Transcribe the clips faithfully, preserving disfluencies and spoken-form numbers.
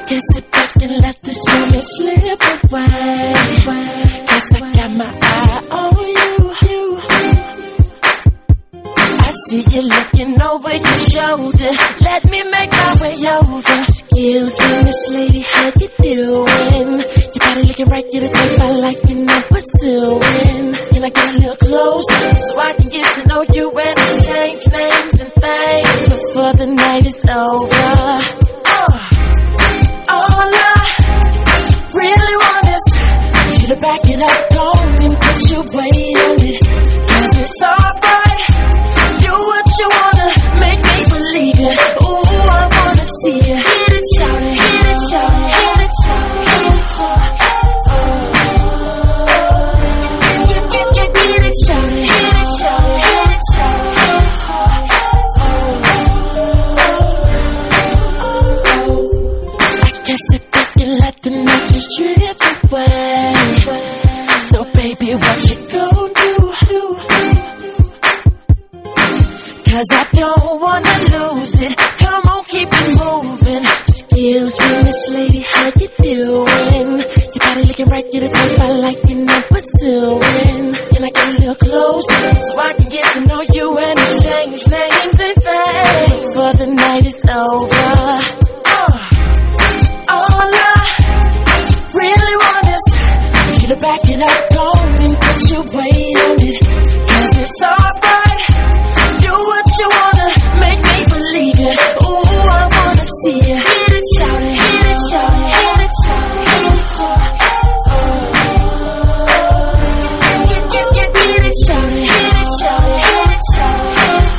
Can't sit back and let this moment slip away. Cause I got my eye on you. I see you looking over your shoulder. Let me make my way over. Excuse me, Miss Lady, how you doing? Your body looking right, get a type I like and I'm pursuing. Can I get a little closer so I can get to know you and exchange names and things before the night is over? All I really want is you to back it up, go and put your weight on it. Cause it's alright, do what you wanna, make me believe it. Ooh, I wanna see you hit it, shout it, hit it, shout it, hit it, shout it, hit it, shout it. Get, get, get, hit it, shout it, hit it, shout it, hit it, shout it, hit it, shout it. I can't sit back and let the night just drift away. So baby, what you gon' do? Cause I don't wanna lose it. Come on, keep it moving. Excuse me, Miss Lady, how you doing? Your body looking right, get a type I like and I'm pursuing. Can I get a little closer so I can get to know you and exchange names and things before the night is over? All I really want is you to back it up, go and put your weight on it. Cause it's alright, do what you wanna, make me believe it. Ooh, I wanna see you hit it, shout it, hit it, shout it, hit it, shout it, hit it, shout it. Get, get, get, hit it, shout it, hit it, shout it, hit it, shout it, hit it,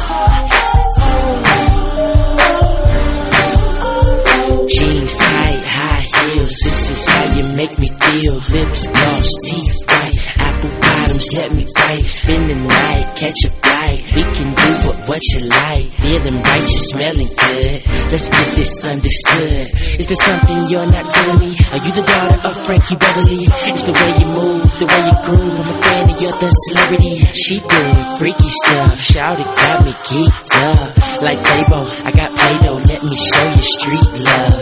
shout it. Jeans tight, high heels, this is how you make me feel. Lips gloss, teeth white, apple bottoms, let me bite. Spend the night, catch a flight. We can do what, what you like. Feeling right, you're smelling good. Let's get this understood. Is there something you're not telling me? Are you the daughter of Frankie Beverly? It's the way you move, the way you groove. I'm a fan of you're the celebrity. She doing freaky stuff. Shout it, got me geeked up. Like Fabo, I got Play-Doh. Let me show you street love.